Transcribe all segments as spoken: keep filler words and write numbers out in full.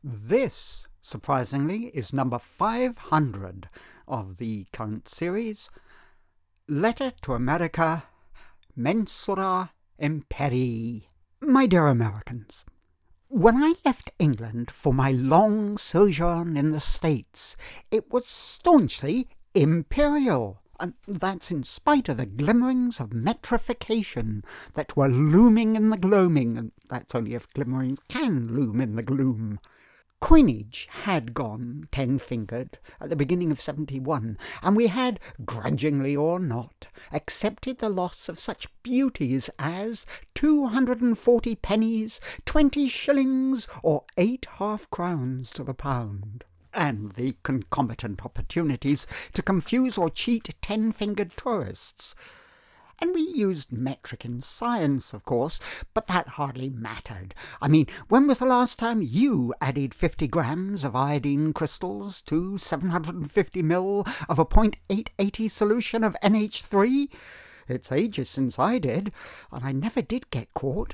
This, surprisingly, is number five hundred of the current series, Letter to America, Mensura Imperii. My dear Americans, when I left England for my long sojourn in the States, it was staunchly imperial, and that's in spite of the glimmerings of metrification that were looming in the gloaming, and that's only if glimmerings can loom in the gloom. Coinage had gone ten-fingered at the beginning of seventy-one, and we had, grudgingly or not, accepted the loss of such beauties as two hundred and forty pennies, twenty shillings, or eight half-crowns to the pound, and the concomitant opportunities to confuse or cheat ten-fingered tourists. And we used metric in science, of course, but that hardly mattered. I mean, when was the last time you added fifty grams of iodine crystals to seven hundred and fifty mil of a point eight eight zero solution of N H three? It's ages since I did, and I never did get caught.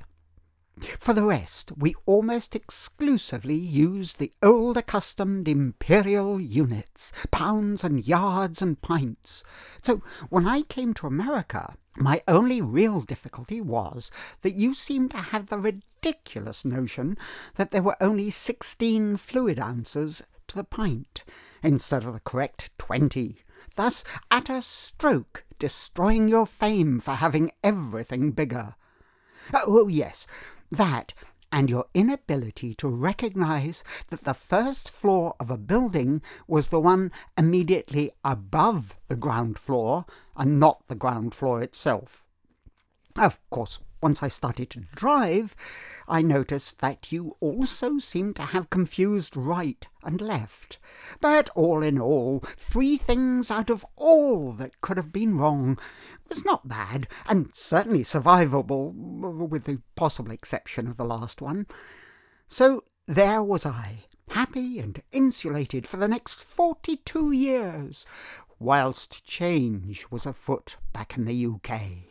For the rest, we almost exclusively used the old accustomed imperial units, pounds and yards and pints. So when I came to America, my only real difficulty was that you seemed to have the ridiculous notion that there were only sixteen fluid ounces to the pint, instead of the correct twenty, thus at a stroke destroying your fame for having everything bigger. Oh, yes, that, and your inability to recognise that the first floor of a building was the one immediately above the ground floor, and not the ground floor itself. Of course, once I started to drive, I noticed that you also seemed to have confused right and left. But all in all, three things out of all that could have been wrong was not bad, and certainly survivable, with the possible exception of the last one. So there was I, happy and insulated for the next forty-two years, whilst change was afoot back in the U K.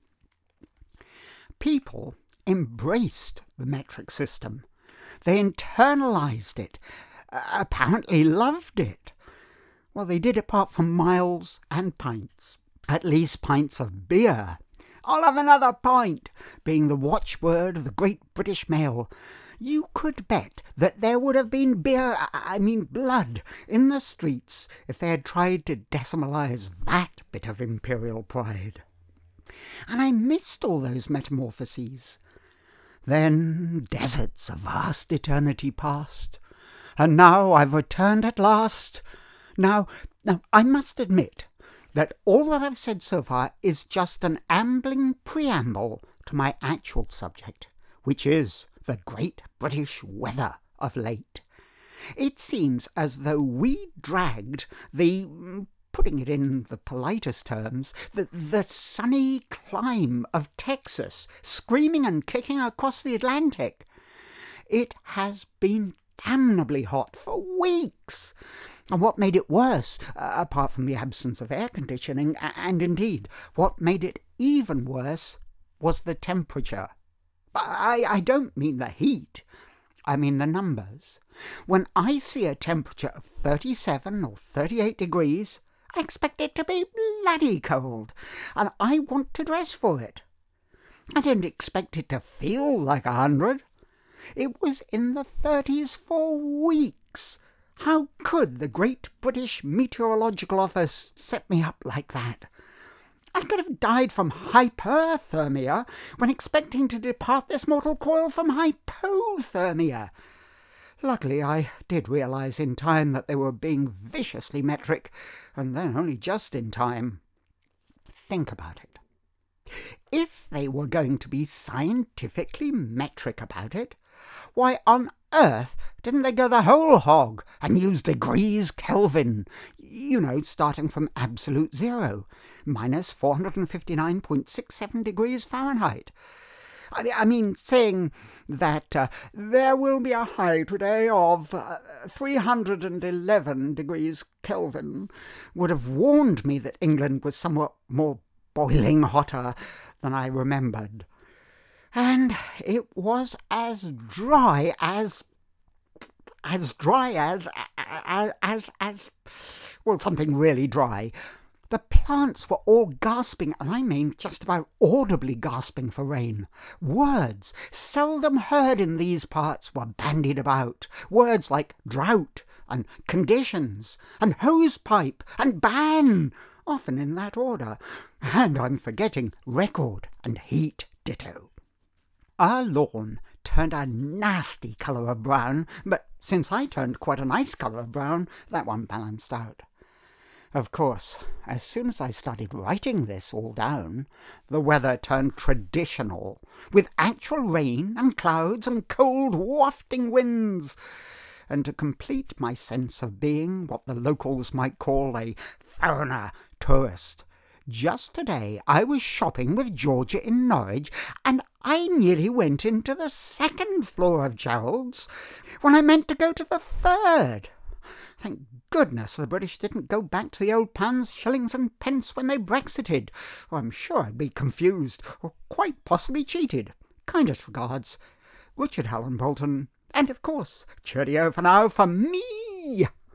People embraced the metric system. They internalised it, apparently loved it. Well, they did apart from miles and pints, at least pints of beer. "I'll have another pint," being the watchword of the great British mail. You could bet that there would have been beer, I mean blood, in the streets if they had tried to decimalise that bit of imperial pride. And I missed all those metamorphoses. Then deserts of vast eternity passed, and now I've returned at last. Now, now I must admit that all that I've said so far is just an ambling preamble to my actual subject, which is the great British weather of late. It seems as though we dragged the, putting it in the politest terms, the, the sunny clime of Texas screaming and kicking across the Atlantic. It has been damnably hot for weeks. And what made it worse, uh, apart from the absence of air conditioning, and indeed, what made it even worse, was the temperature. I, I don't mean the heat. I mean the numbers. When I see a temperature of thirty-seven or thirty-eight degrees, I expect it to be bloody cold, and I want to dress for it. I don't expect it to feel like a hundred. It was in the thirties for weeks. How could the Great British Meteorological Office set me up like that? I could have died from hyperthermia when expecting to depart this mortal coil from hypothermia. Luckily, I did realise in time that they were being viciously metric, and then only just in time. Think about it. If they were going to be scientifically metric about it, why on earth didn't they go the whole hog and use degrees Kelvin? You know, starting from absolute zero, minus four hundred fifty-nine point six seven degrees Fahrenheit. I mean, saying that uh, there will be a high today of uh, three hundred eleven degrees Kelvin would have warned me that England was somewhat more boiling hotter than I remembered. And it was as dry as as dry as, as, as, as, well, something really dry. The plants were all gasping, and I mean just about audibly gasping for rain. Words, seldom heard in these parts, were bandied about. Words like drought, and conditions, and hosepipe, and ban, often in that order. And I'm forgetting record and heat ditto. Our lawn turned a nasty colour of brown, but since I turned quite a nice colour of brown, that one balanced out. Of course, as soon as I started writing this all down, the weather turned traditional, with actual rain and clouds and cold wafting winds. And to complete my sense of being what the locals might call a foreigner tourist, just today I was shopping with Georgia in Norwich, and I nearly went into the second floor of Gerald's when I meant to go to the third. Thank goodness the British didn't go back to the old pounds, shillings and pence when they Brexited, or I'm sure I'd be confused, or quite possibly cheated. Kindest regards, Richard Helen Bolton, and of course, cheerio for now from me.